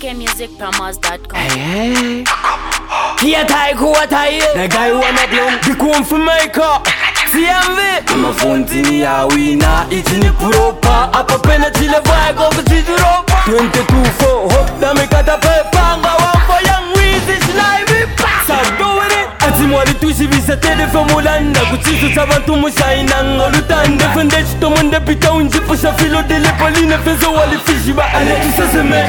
ckmusicpromos.com. Hey. Kia tai kuwa tai. The guy wanna blend. Bikuwa mfumaika. CMV. Mafunzi ya wina. Ichi ni kuropa. Apa pena chile vai kwa kuchijuropa. 22-4. Hope na mikata pepa. Nga wampo young wizi shinaibi. Sabdo wini. Ati mwari tushi visa tede famulanda. Kuchizu sabantu mushaina ngolutande. Fende chito mwende pita unjipo shafilo dele paline. Fezo wali fishi ba ale tusaseme.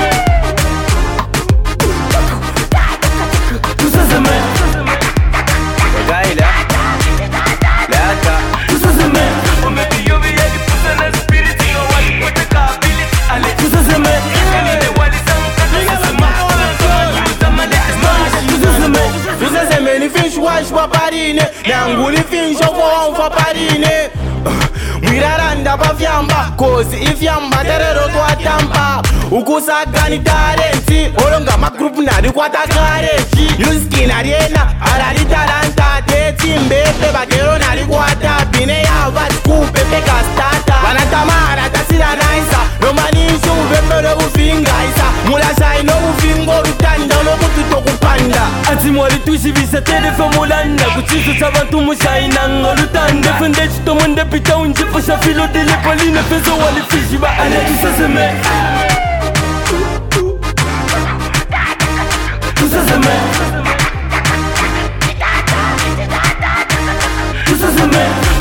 Wash wa parine, nanguli finch of parine. Miraranda pa fiamba, cause if yamba terero to atampa. Ukusa gani talenti, olonga ma group na di kwata karechi. Yuski na riena, alali talanta, teti mbebe bakero na di kwata. Bine ya bat kupe peka stata. Wanatamara tasira naisa, romanisho ubebe no ufinga isa. Mula shai no ufingo rutanda, no kututo kupanda. Ati mwari tushi visa tede famulanda. Kuchizu sabantu mushaina ngolutande. Fende chito mwende pita unjipo shafilo dele paline. Fezo wali fishi ba ale tusaseme. Tusaseme. Tusaseme.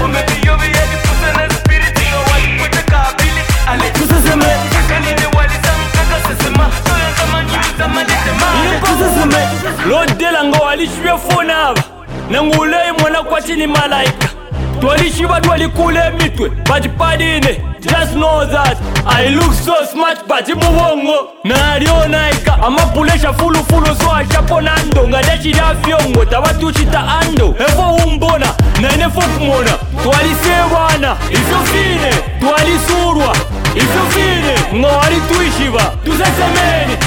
Lodela ngo walishwe fonaba nangule mwana kwa chini malaika twalishiba twalikule mitwe bajipadine. Just know that I look so smart but mubongo narionaika amapulesha fulu so ashapona ndo ngadashira fyongo tabatuchita ando efo umbona nene fokumona twalisebana ifyo fine twalisurwa ifyo fine ngawali tuishiba tusesemeni.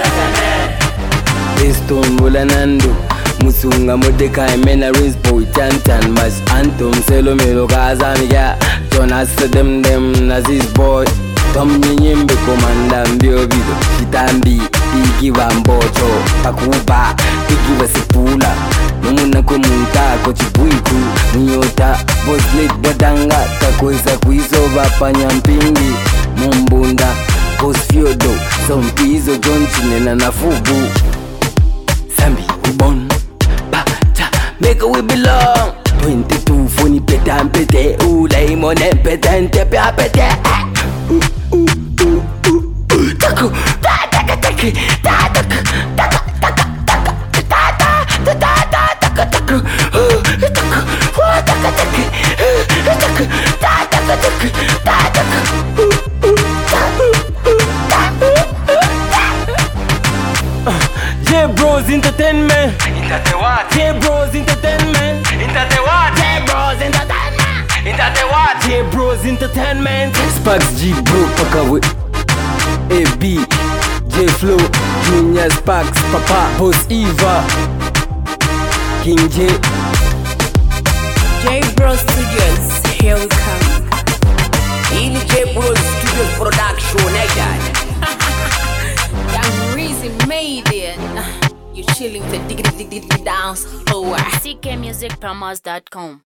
Istombula nando Musunga Mordecai Mena Riz Boy Tantan Mas Antum Selo Melo Kazamiga Jonas Dem Nazis Boy Tom Nyimbe Komanda Mbio Vido Shitambi Piki Wambocho Pakuba Piki Wasipula Numuna Komunta Kochibuiku Nyota Boslet Badanga Kakwesa Kuiso Vapanyampingi Mumbunda Kosfiodo Sompizo Jonchine na Nafubu Sambi Ubon Bacha Make we belong 22 funny petan pete Ulay mo ne petan tepe apete Taku Taka taki Taka Taka Taka Taka Taka Taka Taka Taku Taka taki Taku Taka taki Taka J-Bros Entertainment. Intate what? J-Bros Entertainment. Intate what? J-Bros Entertainment. Intate what? J-Bros Entertainment. Sparks G Bro Pakawe AB J Flow Junior Sparks Papa Boss Eva King J J-Bros Studios, here we come. In J-Bros Studios Production, Young Reezy made it. You're chilling with the diggity dance. oh, ckmusicpromos.com.